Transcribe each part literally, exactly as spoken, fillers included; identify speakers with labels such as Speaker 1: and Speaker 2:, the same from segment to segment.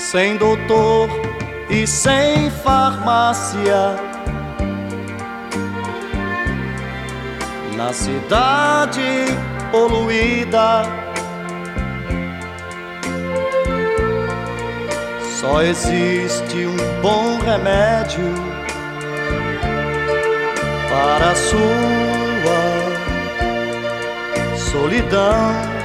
Speaker 1: sem doutor e sem farmácia, na cidade poluída, só existe um bom remédio para a sua solidão.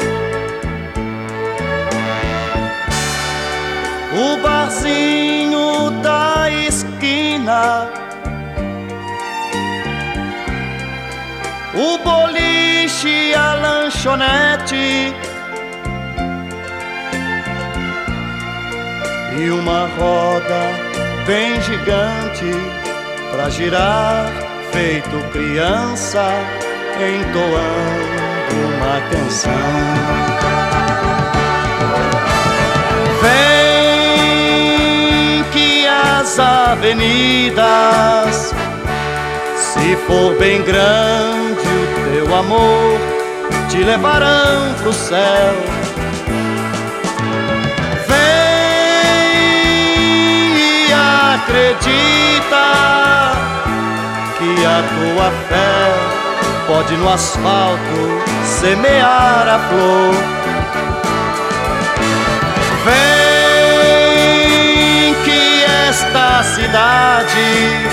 Speaker 1: O barzinho da esquina, o boliche, a lanchonete e uma roda bem gigante pra girar feito criança entoando uma canção. Vem que as avenidas, se for bem grande o teu amor, te levarão pro céu. Vem e acredita que a tua fé pode no asfalto semear a flor. Vem que esta cidade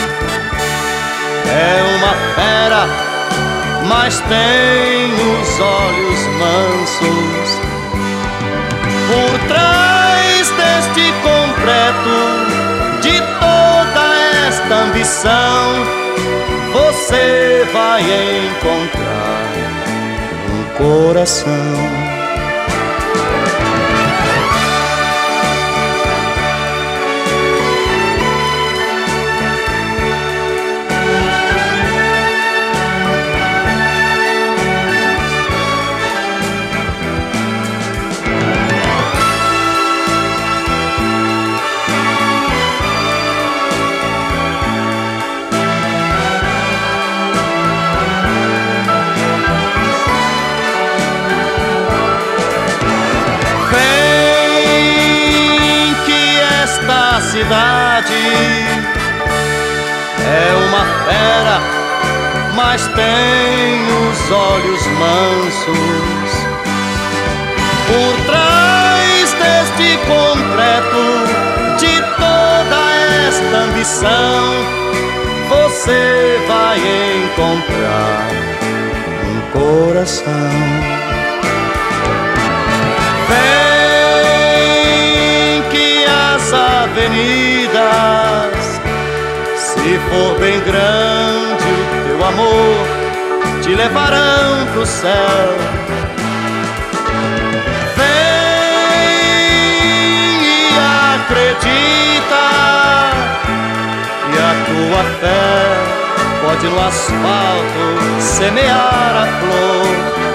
Speaker 1: é uma fera, mas tem os olhos mansos. Por trás deste concreto, de toda esta ambição, você vai encontrar um coração. Cidade é uma fera, mas tem os olhos mansos. Por trás deste concreto, de toda esta ambição, você vai encontrar um coração. Avenidas, se for bem grande o teu amor, te levarão pro céu. Vem e acredita que a tua fé pode no asfalto semear a flor.